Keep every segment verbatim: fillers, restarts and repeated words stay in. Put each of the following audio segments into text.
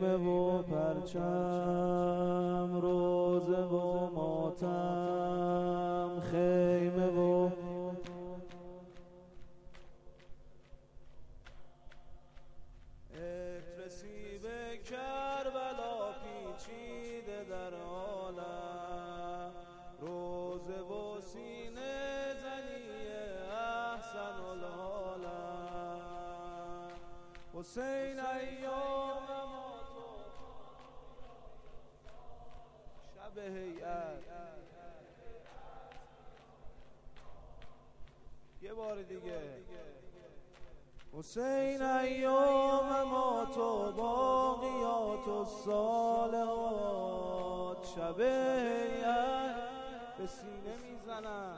خیمه و پرچم، روزه و ماتم، خیمه و اترسی به کربلا پیچیده در عالم، روزه و سینه زنی احسن العالم، حسین ایام شب هیئت. یه بار دیگه حسین ایام ما تو باقیات و صالحات، شب هیئت به سینه میزنن.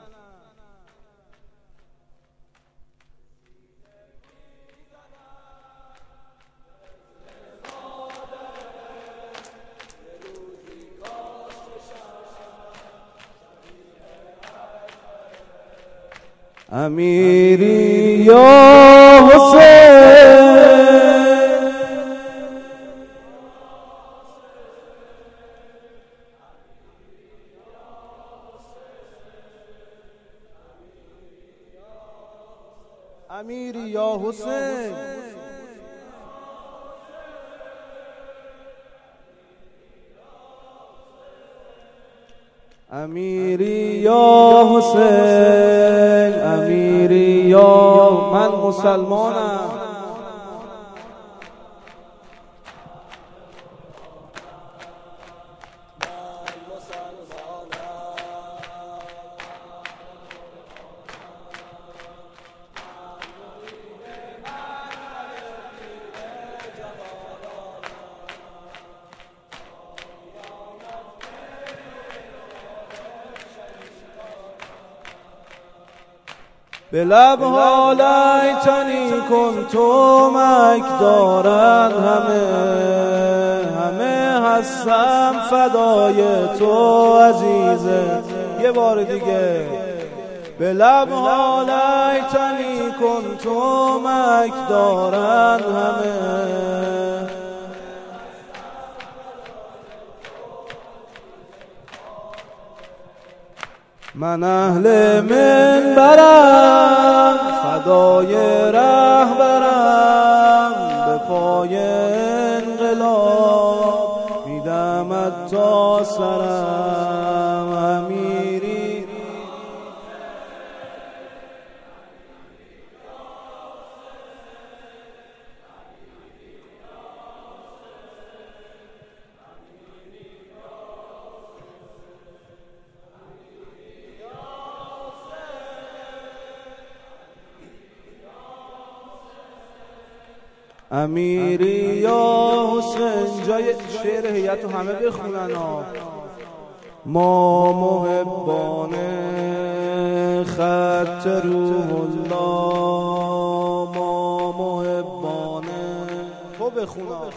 امیری یا حسین، امیری یا حسین، امیری یا حسین، امیری یا من مسلمانم. به لبها لیتنی کن تو مک دارن همه، همه هستم فدای تو عزیزه. یه بار دیگه به لبها لیتنی کن تو مک دارن همه، من اهل منبرم فدای رهبرم، به پای انقلاب میدمت تا سرم. امیری امیری یا حسین. جای شعر هیئت رو همه بخونن ها. ما محبان خط روح الله، ما محبان تو بخونن.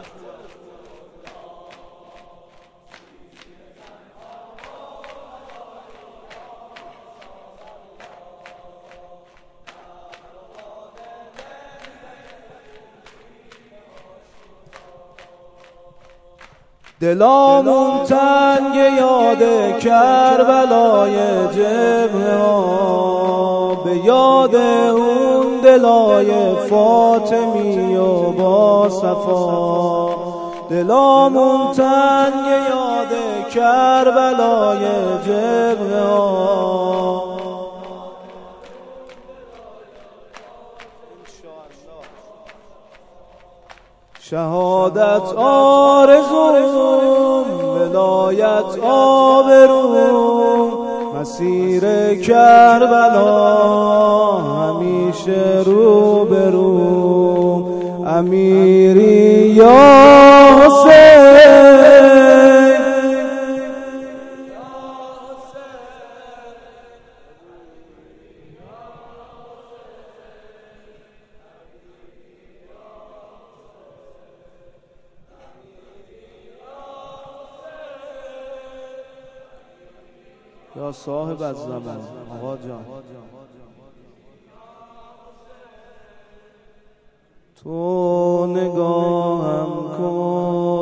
دلامون تنگ یاد کربلای جبهه ها، به یاد اون دلای فاطمی و با صفا. دلامون تنگ یاد کربلای جبهه ها، شهادت آرزوم، ولایت آبروم، مسیر کربلا همیشه رو بروم. امیری یا حسین، یا صاحب الزمان. آقا جان تو نگاهم کن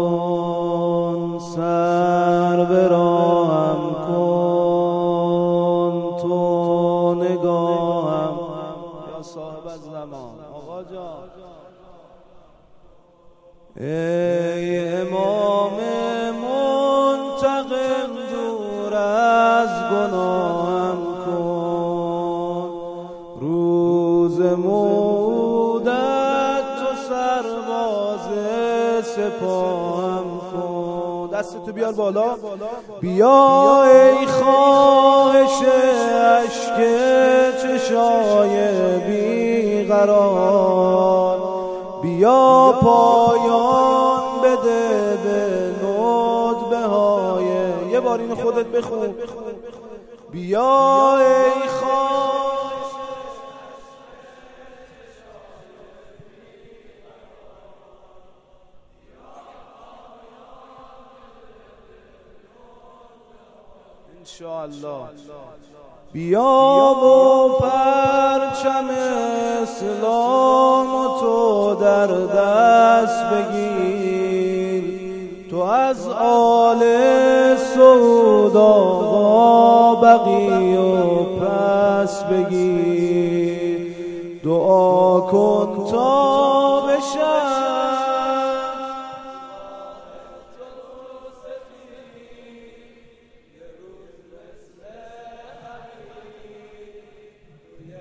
ای امام منتقم دور از گناهم کن، روز مودت تو سرباز سپاهم کن. دستتو بیار بالا. بیا ای خواهش اشک چشای بیقرار، بیا پایان بده به ندبه های. یه بار اینو خودت بخون. بیا ای خواهش انشاءالله. بیا و پرچم اسلام تو در دست بگیر، تو از آل سعود آقا بقی و پس بگیر، دعا کن تا بشم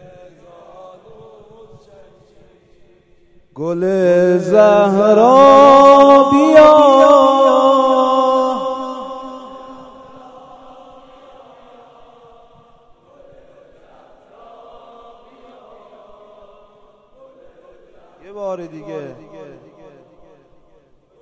گل زهرا